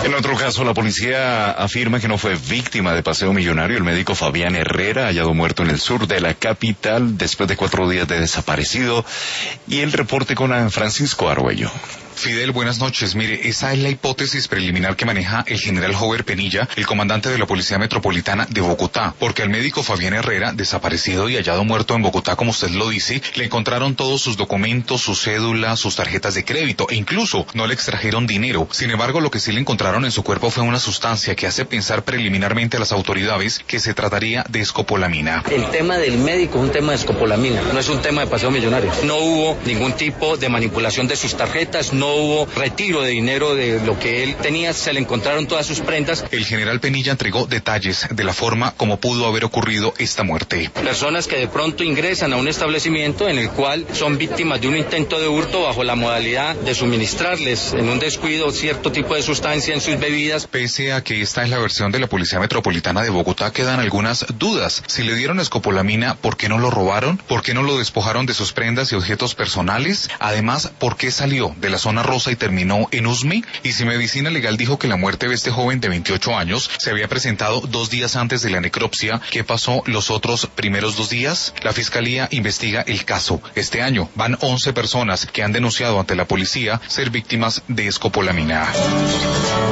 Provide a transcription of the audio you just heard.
En otro caso, la policía afirma que no fue víctima de paseo millonario el médico Fabián Herrera, hallado muerto en el sur de la capital después de 4 días de desaparecido. Y el reporte con Francisco Arguello. Fidel, buenas noches. Mire, esa es la hipótesis preliminar que maneja el general Jover Penilla, el comandante de la Policía Metropolitana de Bogotá, porque al médico Fabián Herrera, desaparecido y hallado muerto en Bogotá, como usted lo dice, le encontraron todos sus documentos, su cédula, sus tarjetas de crédito, e incluso no le extrajeron dinero. Sin embargo, lo que sí le encontraron en su cuerpo fue una sustancia que hace pensar preliminarmente a las autoridades que se trataría de escopolamina. El tema del médico es un tema de escopolamina, no es un tema de paseo millonario. No hubo ningún tipo de manipulación de sus tarjetas, no hubo retiro de dinero de lo que él tenía, se le encontraron todas sus prendas. El general Penilla entregó detalles de la forma como pudo haber ocurrido esta muerte. Personas que de pronto ingresan a un establecimiento en el cual son víctimas de un intento de hurto bajo la modalidad de suministrarles en un descuido cierto tipo de sustancia en sus bebidas. Pese a que esta es la versión de la Policía Metropolitana de Bogotá, quedan algunas dudas. Si le dieron escopolamina, ¿por qué no lo robaron? ¿Por qué no lo despojaron de sus prendas y objetos personales? Además, ¿por qué salió de la zona rosa y terminó en Usme? Y si Medicina Legal dijo que la muerte de este joven de 28 años se había presentado 2 días antes de la necropsia, ¿qué pasó los otros primeros 2 días? La Fiscalía investiga el caso. Este año van 11 personas que han denunciado ante la policía ser víctimas de escopolamina.